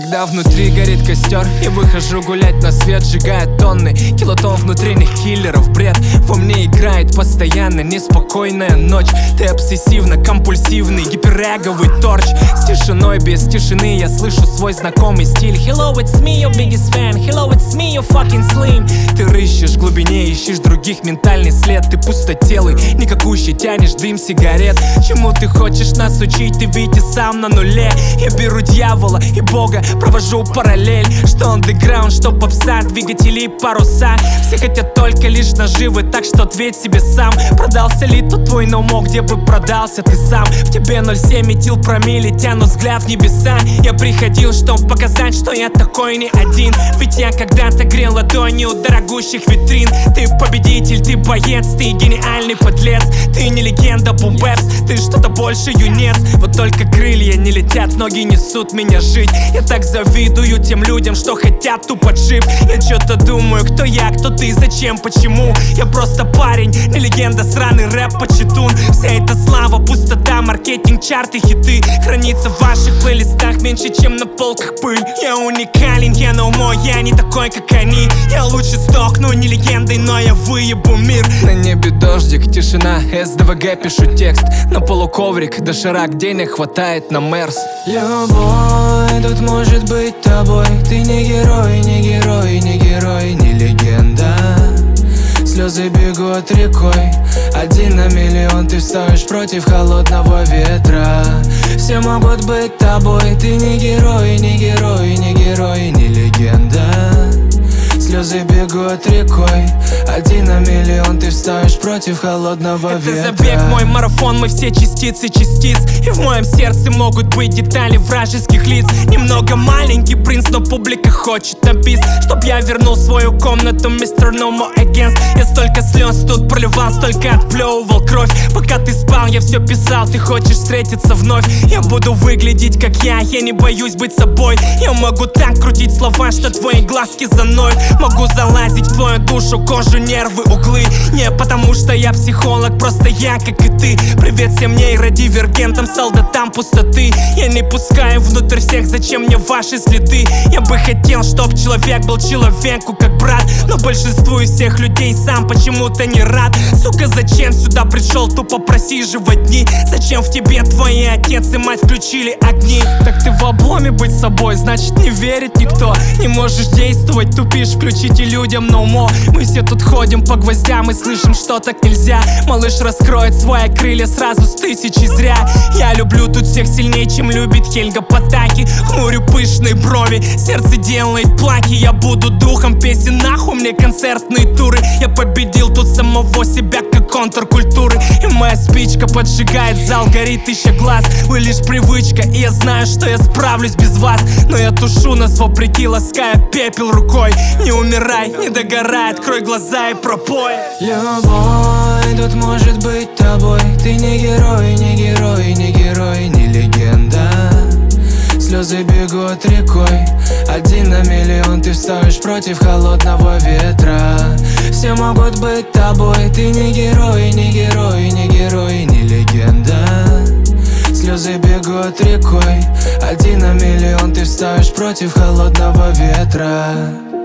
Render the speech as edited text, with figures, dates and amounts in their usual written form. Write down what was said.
Когда внутри горит костер, я выхожу гулять на свет, сжигая тонны килотонн внутренних киллеров. Бред во мне играет постоянно, неспокойная ночь. Ты обсессивно-компульсивный гиперэговый торч. С тишиной, без тишины я слышу свой знакомый стиль. Hello, it's me, your biggest fan. Hello, it's me, your fucking slim. Ты рыщешь в глубине, ищешь других ментальный след. Ты пустотелый, никакущий, тянешь дым сигарет. Чему ты хочешь нас учить, ты ведь и сам на нуле. Я беру дьявола и бога, провожу параллель. Что андеграунд, что попса, двигатели и паруса. Все хотят только лишь наживы, так что ответь себе сам. Продался ли тот твой номо, где бы продался ты сам? В тебе 0,7 метил промилле, тяну взгляд в небеса. Я приходил, чтоб показать, что я такой не один. Ведь я когда-то грел ладонью у дорогущих витрин. Ты победитель, ты боец, ты гениальный подлец. Ты не легенда, бум-бэпс, ты что-то больше юнец. Вот только крылья не летят, ноги несут меня жить. Я так завидую тем людям, что хотят тупо джип. Я что-то думаю, кто я, кто ты, зачем, почему. Я просто парень, не легенда, сраный рэп-почетун. Вся эта слава, пустота, маркетинг, чарты, хиты хранится в ваших плейлистах меньше, чем на полках пыль. Я уникален, я ноумо, я не такой, как они. Я лучше сдохну не легендой, но я выебу мир. На небе дождик, тишина, СДВГ пишу текст. На полу коврик, доширак, денег хватает на Мерс. Любой тут может быть тобой. Ты не герой, не герой, не герой, не легенда. Слезы бегут рекой. 1 на миллион ты встаешь против холодного ветра. Все могут быть тобой. Ты не герой, не герой, не герой, не легенда. Слезы бегут рекой. 1 на миллион ты встаешь против холодного ветра. Это забег, мой марафон, мы все частицы частиц. И в моем сердце могут быть детали вражеских лиц. Немного маленький принц, но публика хочет на бис. Чтоб я вернул свою комнату, мистер No More Against. Я столько слез тут проливал, столько отплевывал кровь. Пока ты спал, я все писал, ты хочешь встретиться вновь. Я буду выглядеть как я не боюсь быть собой. Я могу так крутить слова, что твои глазки заноют. Могу залазить в твою душу, кожу, нервы, углы. Не потому что я психолог, просто я, как и ты. Привет всем нейродивергентам, солдатам пустоты. Я не пускаю внутрь всех, зачем мне ваши следы? Я бы хотел, чтоб человек был человеку как брат. Но большинству из всех людей сам почему-то не рад. Сука, зачем сюда пришел, тупо просиживать дни? Зачем в тебе твои отец и мать включили огни? Так ты в обломе быть собой, значит не верит никто. Не можешь действовать, тупишь, включите людям no more. Мы все тут ходим по гвоздям и слышим, что так нельзя. Малыш раскроет свои крылья сразу с 1000 зря. Я люблю тут всех сильнее, чем любит Хельга Потаки. Хмурю пышные брови, сердце делает плаки. Я буду духом песен, нахуй мне концертные туры. Я победил тут самого себя, как контркультуры. И моя спичка поджигает зал, горит 1000 глаз. Вы лишь привычка, и я знаю, что я справлюсь без вас. Но я тушу нас вопреки, лаская пепел рукой. Не умирай, не догорай, открой глаза и пропой. Любой тут может быть тобой. Ты не герой, не герой, не герой, не легенда. Слезы бегут рекой. 1 на миллион ты встаешь против холодного ветра. Все могут быть тобой. Ты не герой, не герой, не герой, не легенда. Слезы бегут рекой. 1 на миллион ты встаешь против холодного ветра.